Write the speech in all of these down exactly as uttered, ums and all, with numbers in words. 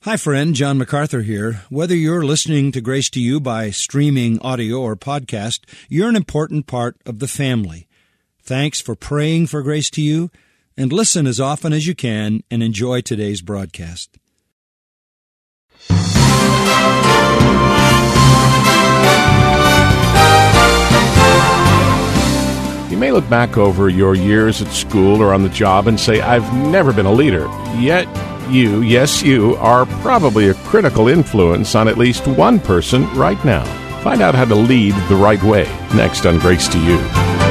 Hi, friend. John MacArthur here. Whether you're listening to Grace to You by streaming audio or podcast, you're an important part of the family. Thanks for praying for Grace to You, and listen as often as you can and enjoy today's broadcast. You may look back over your years at school or on the job and say, I've never been a leader. Yet you, yes you, are probably a critical influence on at least one person right now. Find out how to lead the right way next on Grace to You.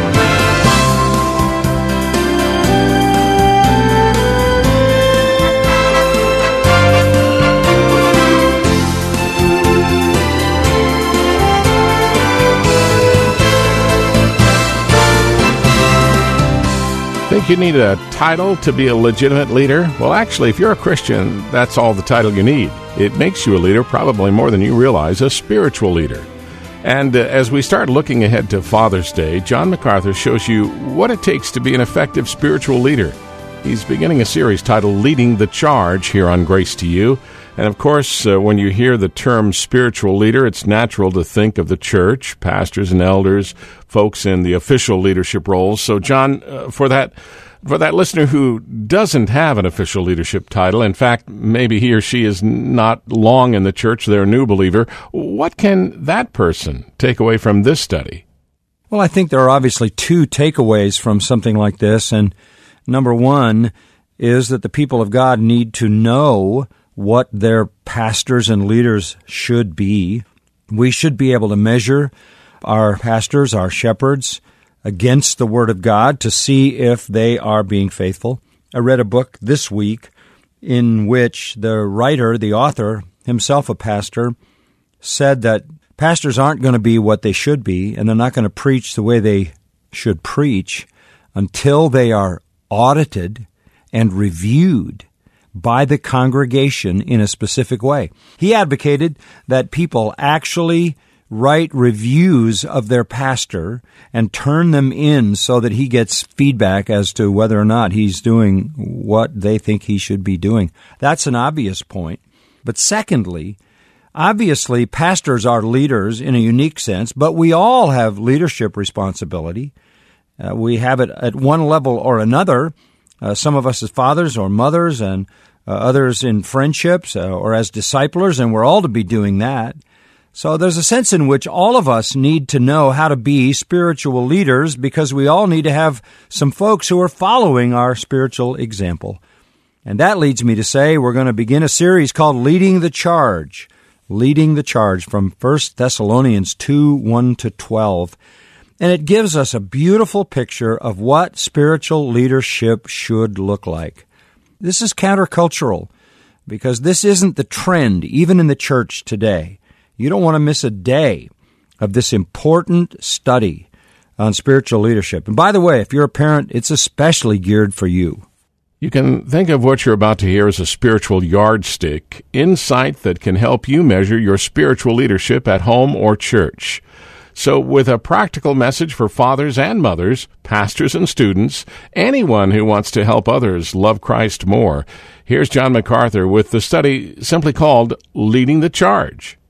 Think you need a title to be a legitimate leader? Well, actually, if you're a Christian, that's all the title you need. It makes you a leader, probably more than you realize, a spiritual leader. And uh, as we start looking ahead to Father's Day, John MacArthur shows you what it takes to be an effective spiritual leader. He's beginning a series titled Leading the Charge here on Grace to You. And of course, uh, when you hear the term spiritual leader, it's natural to think of the church, pastors and elders, folks in the official leadership roles. So, John, uh, for that for that listener who doesn't have an official leadership title, in fact, maybe he or she is not long in the church, they're a new believer, what can that person take away from this study? Well, I think there are obviously two takeaways from something like this. And number one is that the people of God need to know what their pastors and leaders should be. We should be able to measure our pastors, our shepherds, against the Word of God to see if they are being faithful. I read a book this week in which the writer, the author, himself a pastor, said that pastors aren't going to be what they should be, and they're not going to preach the way they should preach until they are audited and reviewed by the congregation in a specific way. He advocated that people actually write reviews of their pastor and turn them in so that he gets feedback as to whether or not he's doing what they think he should be doing. That's an obvious point. But secondly, obviously, pastors are leaders in a unique sense, but we all have leadership responsibility. Uh, we have it at one level or another. Uh, some of us as fathers or mothers, and uh, others in friendships uh, or as disciplers, and we're all to be doing that. So there's a sense in which all of us need to know how to be spiritual leaders, because we all need to have some folks who are following our spiritual example. And that leads me to say we're going to begin a series called Leading the Charge, Leading the Charge from First Thessalonians two, one to twelve. And it gives us a beautiful picture of what spiritual leadership should look like. This is countercultural, because this isn't the trend, even in the church today. You don't want to miss a day of this important study on spiritual leadership. And by the way, if you're a parent, it's especially geared for you. You can think of what you're about to hear as a spiritual yardstick, insight that can help you measure your spiritual leadership at home or church. So with a practical message for fathers and mothers, pastors and students, anyone who wants to help others love Christ more, here's John MacArthur with the study simply called Leading the Charge.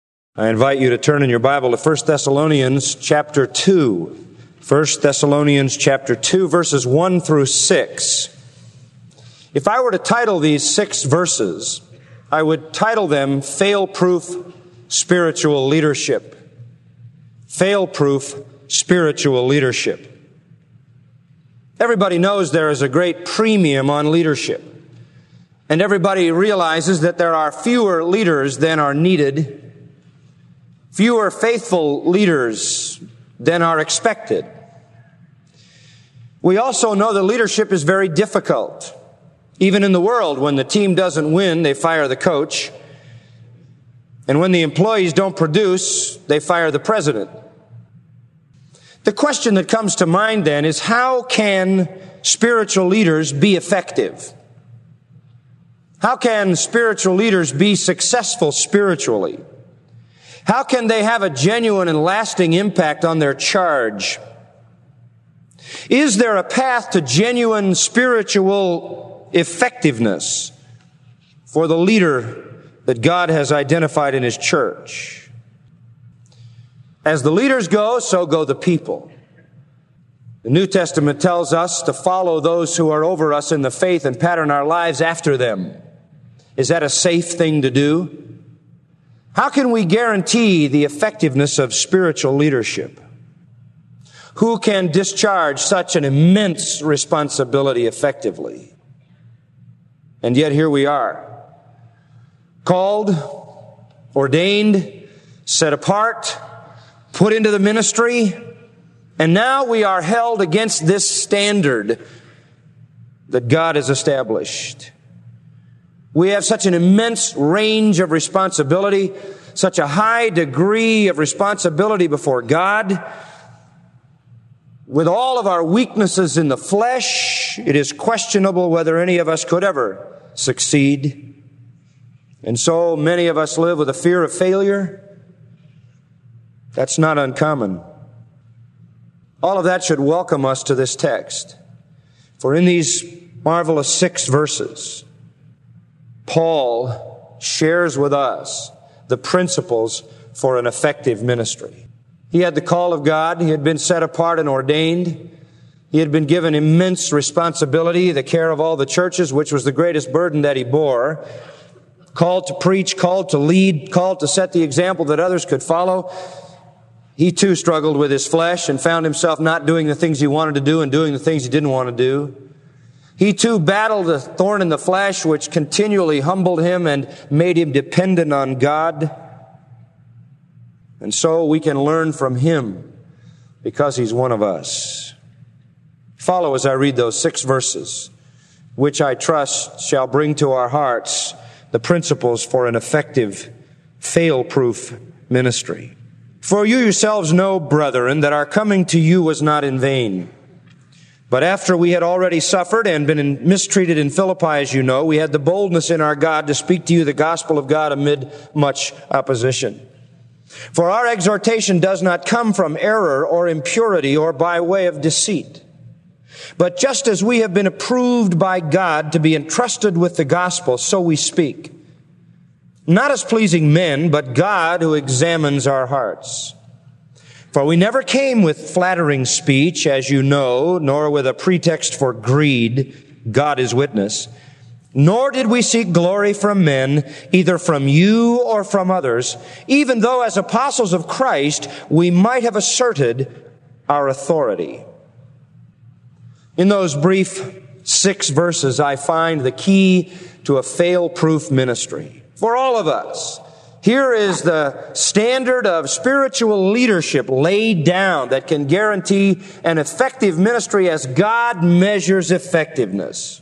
I invite you to turn in your Bible to First Thessalonians chapter two. First Thessalonians chapter two, verses one through six. If I were to title these six verses, I would title them Fail-Proof Spiritual Leadership. Fail-proof spiritual leadership. Everybody knows there is a great premium on leadership. And everybody realizes that there are fewer leaders than are needed, fewer faithful leaders than are expected. We also know that leadership is very difficult. Even in the world, when the team doesn't win, they fire the coach. And when the employees don't produce, they fire the president. The question that comes to mind then is, how can spiritual leaders be effective? How can spiritual leaders be successful spiritually? How can they have a genuine and lasting impact on their charge? Is there a path to genuine spiritual effectiveness for the leader that God has identified in His church. As the leaders go, so go the people. The New Testament tells us to follow those who are over us in the faith and pattern our lives after them. Is that a safe thing to do? How can we guarantee the effectiveness of spiritual leadership? Who can discharge such an immense responsibility effectively? And yet here we are, called, ordained, set apart, put into the ministry, and now we are held against this standard that God has established. We have such an immense range of responsibility, such a high degree of responsibility before God. With all of our weaknesses in the flesh, it is questionable whether any of us could ever succeed. And so many of us live with a fear of failure. That's not uncommon. All of that should welcome us to this text. For in these marvelous six verses, Paul shares with us the principles for an effective ministry. He had the call of God. He had been set apart and ordained. He had been given immense responsibility, the care of all the churches, which was the greatest burden that he bore. Called to preach, called to lead, called to set the example that others could follow. He too struggled with his flesh and found himself not doing the things he wanted to do and doing the things he didn't want to do. He too battled a thorn in the flesh which continually humbled him and made him dependent on God. And so we can learn from him because he's one of us. Follow as I read those six verses, which I trust shall bring to our hearts the principles for an effective, fail-proof ministry. For you yourselves know, brethren, that our coming to you was not in vain. But after we had already suffered and been mistreated in Philippi, as you know, we had the boldness in our God to speak to you the gospel of God amid much opposition. For our exhortation does not come from error or impurity or by way of deceit. But just as we have been approved by God to be entrusted with the gospel, so we speak. Not as pleasing men, but God who examines our hearts. For we never came with flattering speech, as you know, nor with a pretext for greed, God is witness. Nor did we seek glory from men, either from you or from others, even though as apostles of Christ we might have asserted our authority. In those brief six verses, I find the key to a fail-proof ministry. For all of us, here is the standard of spiritual leadership laid down that can guarantee an effective ministry as God measures effectiveness.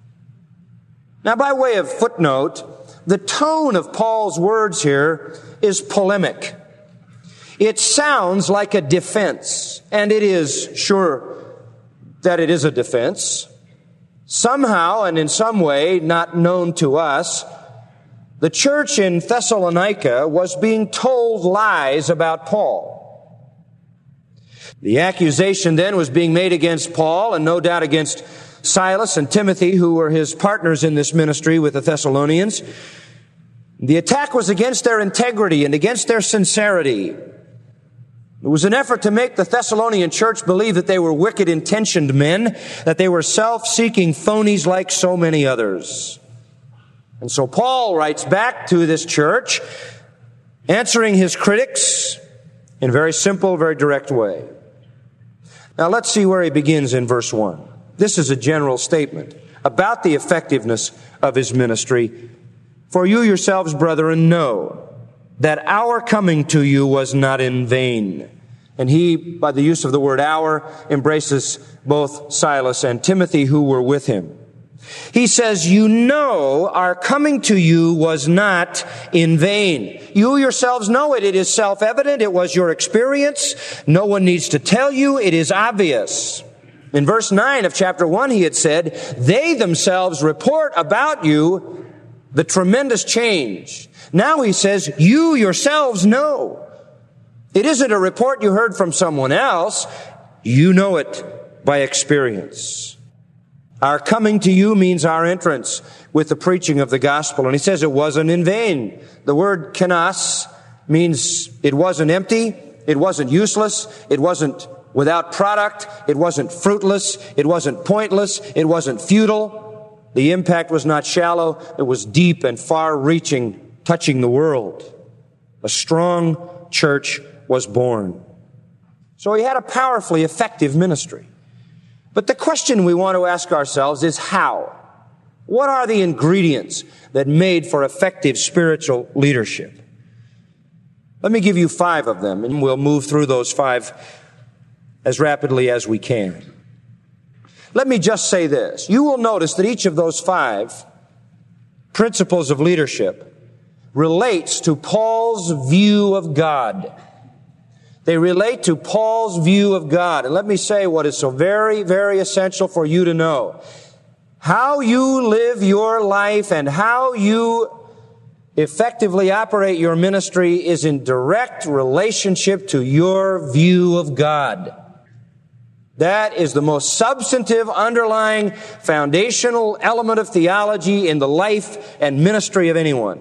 Now, by way of footnote, the tone of Paul's words here is polemic. It sounds like a defense, and it is sure that it is a defense. Somehow and in some way, not known to us, the church in Thessalonica was being told lies about Paul. The accusation then was being made against Paul and no doubt against Silas and Timothy, who were his partners in this ministry with the Thessalonians. The attack was against their integrity and against their sincerity. It was an effort to make the Thessalonian church believe that they were wicked-intentioned men, that they were self-seeking phonies like so many others. And so Paul writes back to this church, answering his critics in a very simple, very direct way. Now let's see where he begins in verse one. This is a general statement about the effectiveness of his ministry. For you yourselves, brethren, know that our coming to you was not in vain. And he, by the use of the word our, embraces both Silas and Timothy who were with him. He says, you know our coming to you was not in vain. You yourselves know it. It is self-evident. It was your experience. No one needs to tell you. It is obvious. In verse nine of chapter one, he had said, they themselves report about you the tremendous change. Now he says, you yourselves know. It isn't a report you heard from someone else. You know it by experience. Our coming to you means our entrance with the preaching of the gospel. And he says it wasn't in vain. The word kenas means it wasn't empty, it wasn't useless, it wasn't without product, it wasn't fruitless, it wasn't pointless, it wasn't futile. The impact was not shallow, it was deep and far-reaching, touching the world. A strong church was born. So he had a powerfully effective ministry. But the question we want to ask ourselves is how? What are the ingredients that made for effective spiritual leadership? Let me give you five of them, and we'll move through those five as rapidly as we can. Let me just say this. You will notice that each of those five principles of leadership relates to Paul's view of God. They relate to Paul's view of God. And let me say what is so very, very essential for you to know. How you live your life and how you effectively operate your ministry is in direct relationship to your view of God. That is the most substantive, underlying, foundational element of theology in the life and ministry of anyone.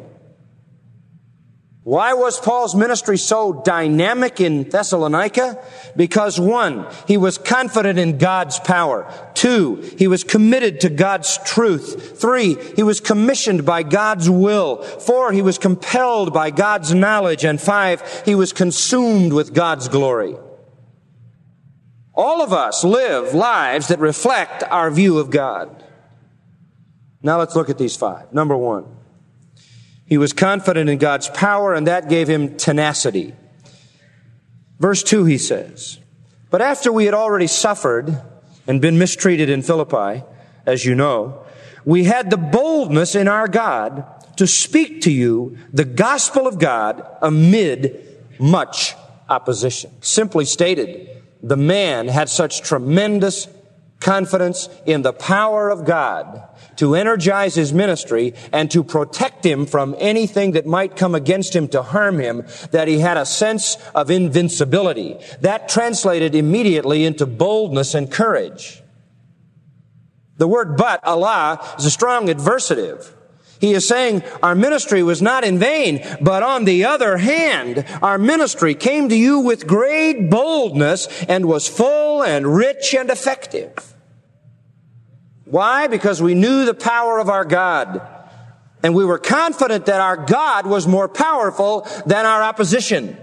Why was Paul's ministry so dynamic in Thessalonica? Because one, he was confident in God's power. Two, he was committed to God's truth. Three, he was commissioned by God's will. Four, he was compelled by God's knowledge. And five, he was consumed with God's glory. All of us live lives that reflect our view of God. Now let's look at these five. Number one. He was confident in God's power, and that gave him tenacity. Verse two, he says, "But after we had already suffered and been mistreated in Philippi, as you know, we had the boldness in our God to speak to you the gospel of God amid much opposition." Simply stated, the man had such tremendous confidence in the power of God to energize his ministry and to protect him from anything that might come against him to harm him, that he had a sense of invincibility. That translated immediately into boldness and courage. The word but, Allah, is a strong adversative. He is saying our ministry was not in vain, but on the other hand, our ministry came to you with great boldness and was full and rich and effective. Why? Because we knew the power of our God. And we were confident that our God was more powerful than our opposition.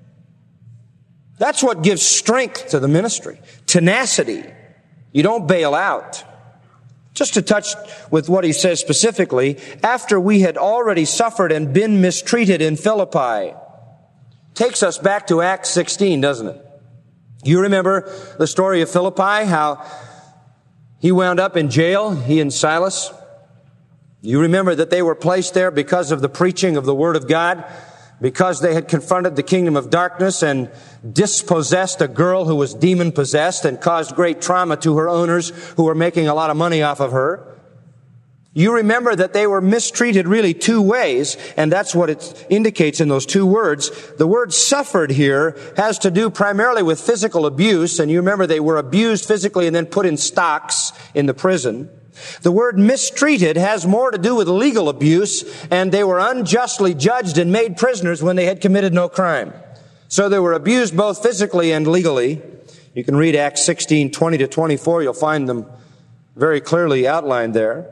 That's what gives strength to the ministry. Tenacity. You don't bail out. Just to touch with what he says specifically, after we had already suffered and been mistreated in Philippi, takes us back to Acts sixteen, doesn't it? You remember the story of Philippi, how he wound up in jail, he and Silas. You remember that they were placed there because of the preaching of the Word of God, because they had confronted the kingdom of darkness and dispossessed a girl who was demon-possessed and caused great trauma to her owners who were making a lot of money off of her. You remember that they were mistreated really two ways, and that's what it indicates in those two words. The word suffered here has to do primarily with physical abuse, and you remember they were abused physically and then put in stocks in the prison. The word mistreated has more to do with legal abuse, and they were unjustly judged and made prisoners when they had committed no crime. So they were abused both physically and legally. You can read Acts sixteen, twenty to twenty-four. You'll find them very clearly outlined there.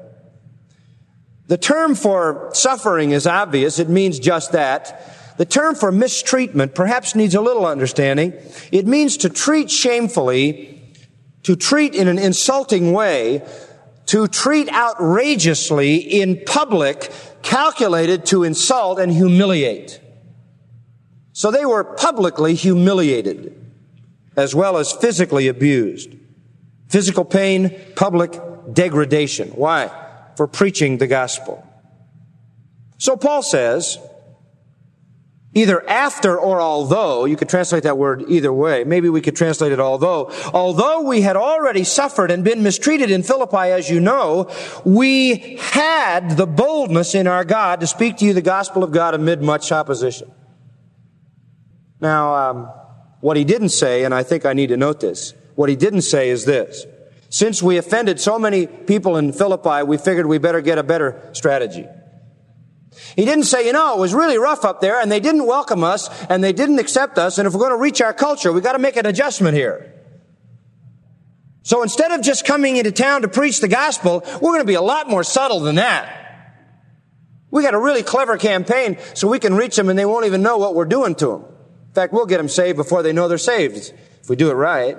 The term for suffering is obvious. It means just that. The term for mistreatment perhaps needs a little understanding. It means to treat shamefully, to treat in an insulting way, to treat outrageously in public, calculated to insult and humiliate. So they were publicly humiliated, as well as physically abused. Physical pain, public degradation. Why? For preaching the gospel. So Paul says, either after or although, you could translate that word either way. Maybe we could translate it although. Although we had already suffered and been mistreated in Philippi, as you know, we had the boldness in our God to speak to you the gospel of God amid much opposition. Now, um, what he didn't say, and I think I need to note this, what he didn't say is this. Since we offended so many people in Philippi, we figured we better get a better strategy. He didn't say, you know, it was really rough up there, and they didn't welcome us, and they didn't accept us, and if we're going to reach our culture, we've got to make an adjustment here. So instead of just coming into town to preach the gospel, we're going to be a lot more subtle than that. We got a really clever campaign so we can reach them and they won't even know what we're doing to them. In fact, we'll get them saved before they know they're saved, if we do it right.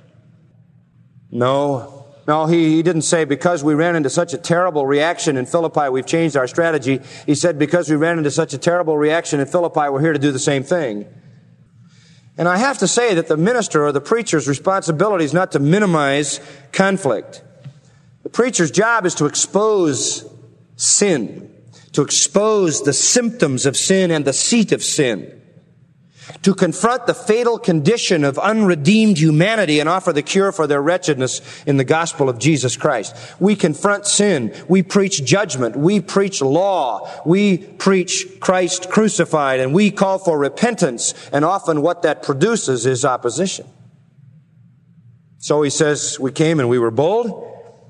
No, no, he, he didn't say because we ran into such a terrible reaction in Philippi, we've changed our strategy. He said because we ran into such a terrible reaction in Philippi, we're here to do the same thing. And I have to say that the minister or the preacher's responsibility is not to minimize conflict. The preacher's job is to expose sin, to expose the symptoms of sin and the seat of sin, to confront the fatal condition of unredeemed humanity and offer the cure for their wretchedness in the gospel of Jesus Christ. We confront sin. We preach judgment. We preach law. We preach Christ crucified, and we call for repentance, and often what that produces is opposition. So he says, we came and we were bold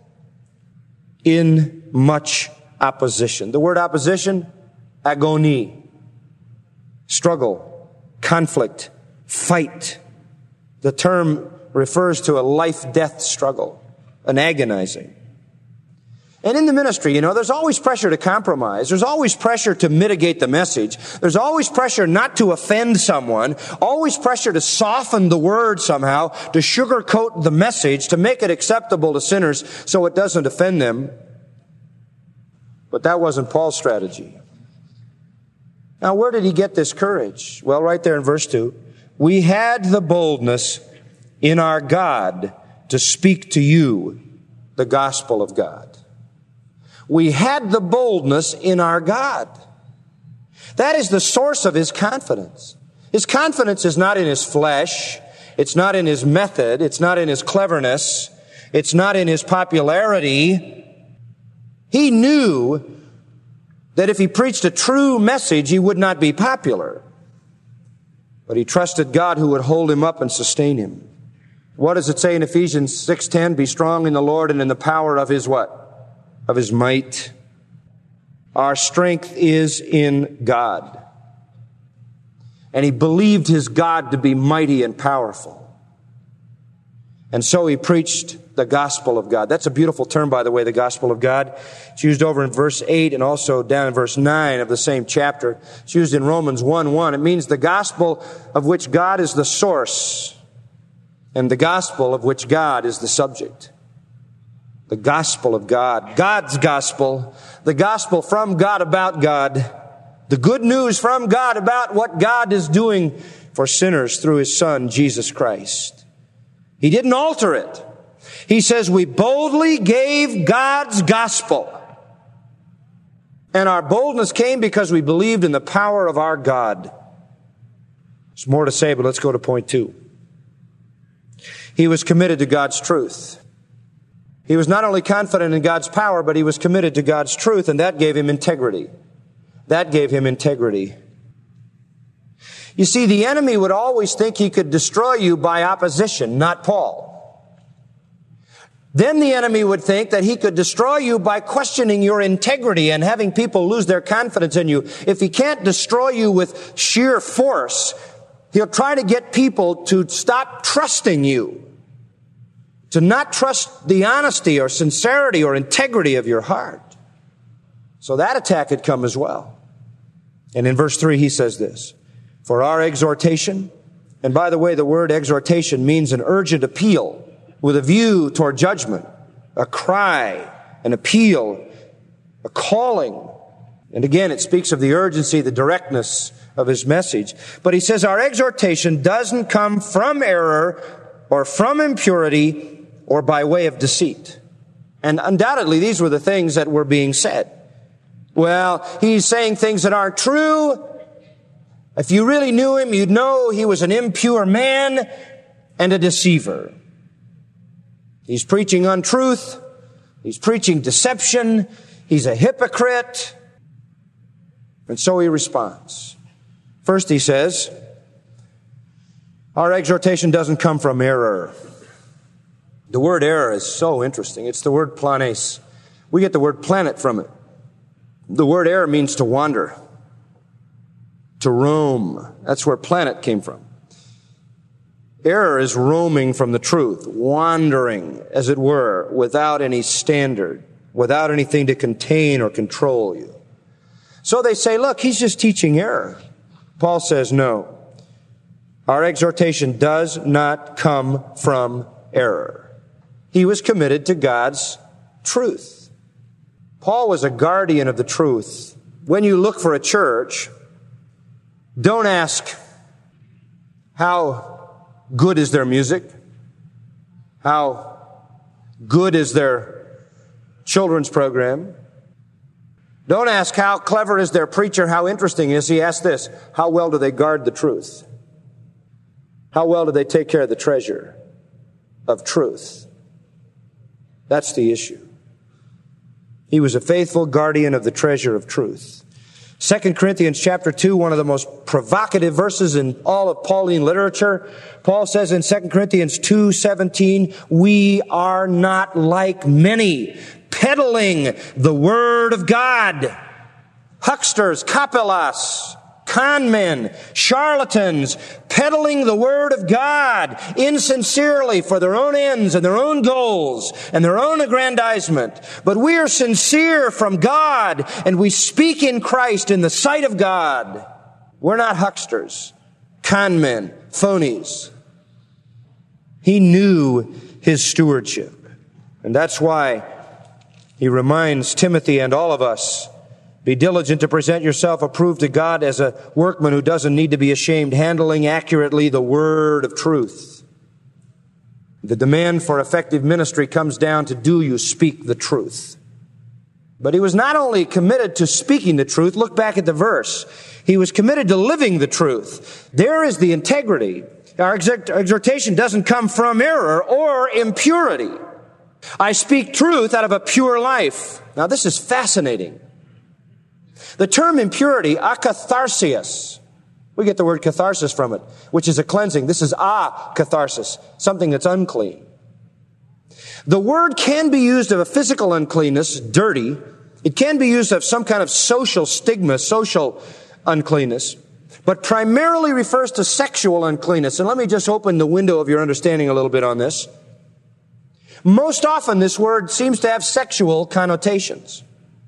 in much opposition. The word opposition, agony, struggle, conflict, fight. The term refers to a life-death struggle, an agonizing. And in the ministry, you know, there's always pressure to compromise. There's always pressure to mitigate the message. There's always pressure not to offend someone. Always pressure to soften the word somehow, to sugarcoat the message, to make it acceptable to sinners so it doesn't offend them. But that wasn't Paul's strategy. Now, where did he get this courage? Well, right there in verse two. We had the boldness in our God to speak to you the gospel of God. We had the boldness in our God. That is the source of his confidence. His confidence is not in his flesh. It's not in his method. It's not in his cleverness. It's not in his popularity. He knew that if he preached a true message, he would not be popular. But he trusted God who would hold him up and sustain him. What does it say in Ephesians six ten? Be strong in the Lord and in the power of his what? Of his might. Our strength is in God. And he believed his God to be mighty and powerful. And so he preached the gospel of God. That's a beautiful term, by the way, the gospel of God. It's used over in verse eight and also down in verse nine of the same chapter. It's used in Romans one one. It means the gospel of which God is the source and the gospel of which God is the subject. The gospel of God. God's gospel. The gospel from God about God. The good news from God about what God is doing for sinners through his Son, Jesus Christ. He didn't alter it. He says, we boldly gave God's gospel. And our boldness came because we believed in the power of our God. There's more to say, but let's go to point two. He was committed to God's truth. He was not only confident in God's power, but he was committed to God's truth, and that gave him integrity. That gave him integrity. You see, the enemy would always think he could destroy you by opposition, not Paul. Then the enemy would think that he could destroy you by questioning your integrity and having people lose their confidence in you. If he can't destroy you with sheer force, he'll try to get people to stop trusting you, to not trust the honesty or sincerity or integrity of your heart. So that attack had come as well. And in verse three, he says this, for our exhortation, and by the way, the word exhortation means an urgent appeal with a view toward judgment, a cry, an appeal, a calling. And again, it speaks of the urgency, the directness of his message. But he says our exhortation doesn't come from error or from impurity or by way of deceit. And undoubtedly, these were the things that were being said. Well, he's saying things that aren't true. If you really knew him, you'd know he was an impure man and a deceiver. He's preaching untruth. He's preaching deception. He's a hypocrite. And so he responds. First he says, our exhortation doesn't come from error. The word error is so interesting. It's the word planes. We get the word planet from it. The word error means to wander, to roam. That's where planet came from. Error is roaming from the truth, wandering, as it were, without any standard, without anything to contain or control you. So they say, look, he's just teaching error. Paul says, no. Our exhortation does not come from error. He was committed to God's truth. Paul was a guardian of the truth. When you look for a church, don't ask, how good is their music? How good is their children's program? Don't ask, how clever is their preacher? How interesting is he? Ask this, how well do they guard the truth? How well do they take care of the treasure of truth? That's the issue. He was a faithful guardian of the treasure of truth. Second Corinthians chapter two, one of the most provocative verses in all of Pauline literature. Paul says in Second Corinthians two seventeen, we are not like many, peddling the word of God. Hucksters, kapelas, con men, charlatans, peddling the word of God insincerely for their own ends and their own goals and their own aggrandizement. But we are sincere from God, and we speak in Christ in the sight of God. We're not hucksters, con men, phonies. He knew his stewardship. And that's why he reminds Timothy and all of us, be diligent to present yourself approved to God as a workman who doesn't need to be ashamed, handling accurately the word of truth. The demand for effective ministry comes down to, do you speak the truth? But he was not only committed to speaking the truth, look back at the verse. He was committed to living the truth. There is the integrity. Our exhortation doesn't come from error or impurity. I speak truth out of a pure life. Now this is fascinating. The term impurity, akatharsis, we get the word catharsis from it, which is a cleansing. This is a catharsis, something that's unclean. The word can be used of a physical uncleanness, dirty. It can be used of some kind of social stigma, social uncleanness, but primarily refers to sexual uncleanness. And let me just open the window of your understanding a little bit on this. Most often this word seems to have sexual connotations.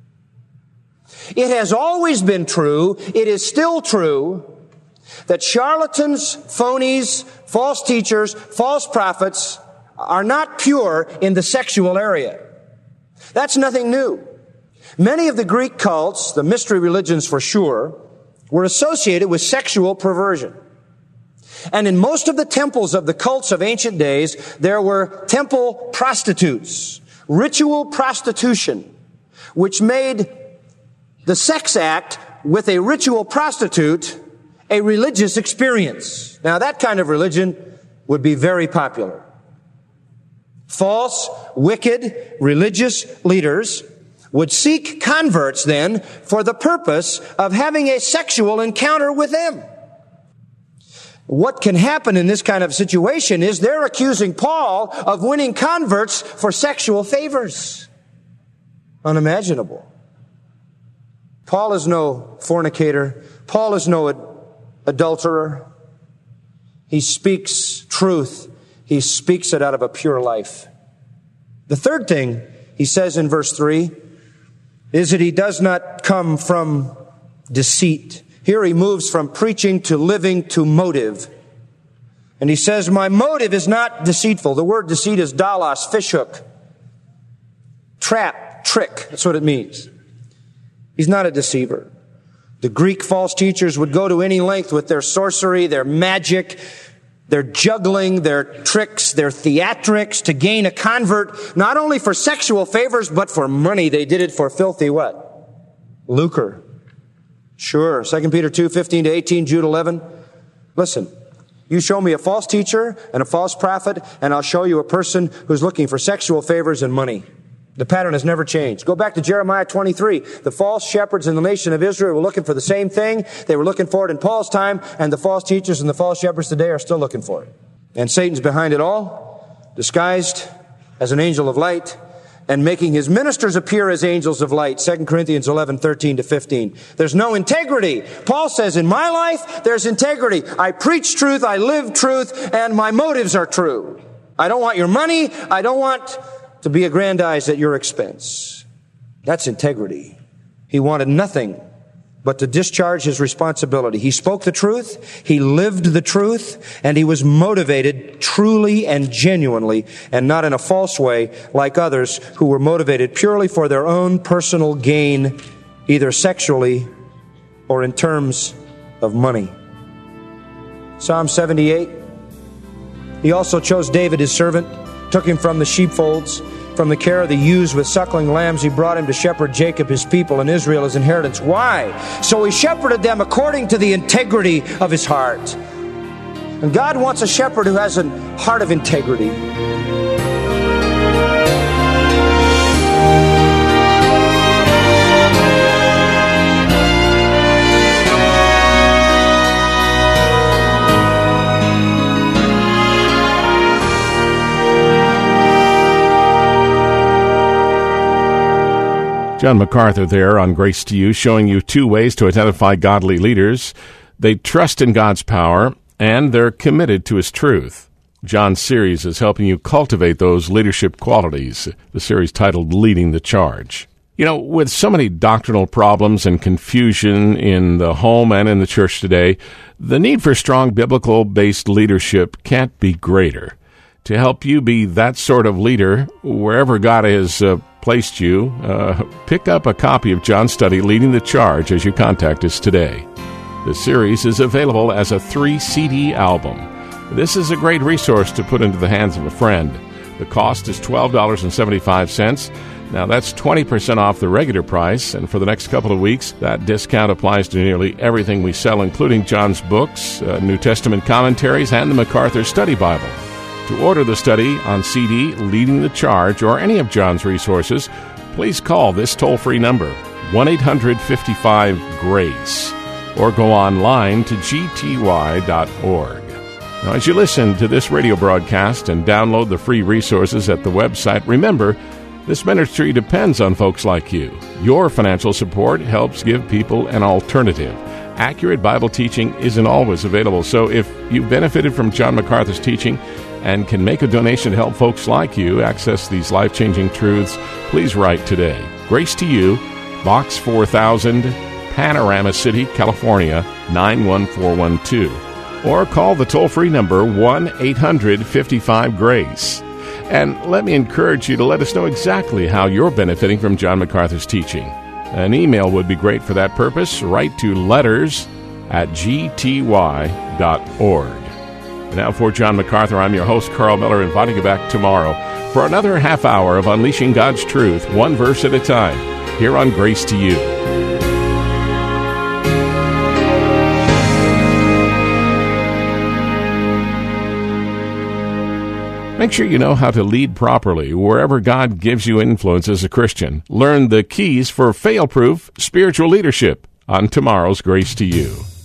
It has always been true, it is still true, that charlatans, phonies, false teachers, false prophets are not pure in the sexual area. That's nothing new. Many of the Greek cults, the mystery religions for sure, were associated with sexual perversion. And in most of the temples of the cults of ancient days, there were temple prostitutes, ritual prostitution, which made the sex act with a ritual prostitute a religious experience. Now that kind of religion would be very popular. False, wicked, religious leaders would seek converts then for the purpose of having a sexual encounter with them. What can happen in this kind of situation is they're accusing Paul of winning converts for sexual favors. Unimaginable. Paul is no fornicator. Paul is no ad- adulterer. He speaks truth. He speaks it out of a pure life. The third thing he says in verse three is that he does not come from deceit. Here he moves from preaching to living to motive. And he says, my motive is not deceitful. The word deceit is dalos, fishhook, trap, trick. That's what it means. He's not a deceiver. The Greek false teachers would go to any length with their sorcery, their magic, their juggling, their tricks, their theatrics to gain a convert, not only for sexual favors, but for money. They did it for filthy what? Lucre. Sure. Second Peter two, fifteen to eighteen, Jude eleven. Listen, you show me a false teacher and a false prophet, and I'll show you a person who's looking for sexual favors and money. The pattern has never changed. Go back to Jeremiah twenty-three. The false shepherds in the nation of Israel were looking for the same thing. They were looking for it in Paul's time, and the false teachers and the false shepherds today are still looking for it. And Satan's behind it all, disguised as an angel of light, and making his ministers appear as angels of light. Second Corinthians eleven, thirteen to fifteen. There's no integrity. Paul says, in my life, there's integrity. I preach truth, I live truth, and my motives are true. I don't want your money. I don't want to be aggrandized at your expense. That's integrity. He wanted nothing but to discharge his responsibility. He spoke the truth, he lived the truth, and he was motivated truly and genuinely, and not in a false way like others who were motivated purely for their own personal gain, either sexually or in terms of money. Psalm seventy-eight. He also chose David, his servant, took him from the sheepfolds, from the care of the ewes with suckling lambs. He brought him to shepherd Jacob, his people, and Israel, his inheritance. Why? So he shepherded them according to the integrity of his heart. And God wants a shepherd who has a heart of integrity. John MacArthur there on Grace to You, showing you two ways to identify godly leaders. They trust in God's power, and they're committed to His truth. John's series is helping you cultivate those leadership qualities, the series titled Leading the Charge. You know, with so many doctrinal problems and confusion in the home and in the church today, the need for strong biblical-based leadership can't be greater. To help you be that sort of leader, wherever God has uh, placed you, uh, pick up a copy of John's study, Leading the Charge, as you contact us today. The series is available as a three C D album. This is a great resource to put into the hands of a friend. The cost is twelve dollars and seventy-five cents. Now, that's twenty percent off the regular price, and for the next couple of weeks, that discount applies to nearly everything we sell, including John's books, uh, New Testament commentaries, and the MacArthur Study Bible. To order the study on C D, Leading the Charge, or any of John's resources, please call this toll-free number, one eight hundred fifty-five GRACE, or go online to g t y dot org. Now, as you listen to this radio broadcast and download the free resources at the website, remember, this ministry depends on folks like you. Your financial support helps give people an alternative. Accurate Bible teaching isn't always available, so if you've benefited from John MacArthur's teaching and can make a donation to help folks like you access these life-changing truths, please write today. Grace to You, Box four thousand, Panorama City, California, nine one four one two. Or call the toll-free number one eight hundred fifty-five GRACE. And let me encourage you to let us know exactly how you're benefiting from John MacArthur's teaching. An email would be great for that purpose. Write to letters at g t y dot org. Now for John MacArthur, I'm your host, Carl Miller, inviting you back tomorrow for another half hour of unleashing God's truth, one verse at a time, here on Grace to You. Make sure you know how to lead properly wherever God gives you influence as a Christian. Learn the keys for fail-proof spiritual leadership on tomorrow's Grace to You.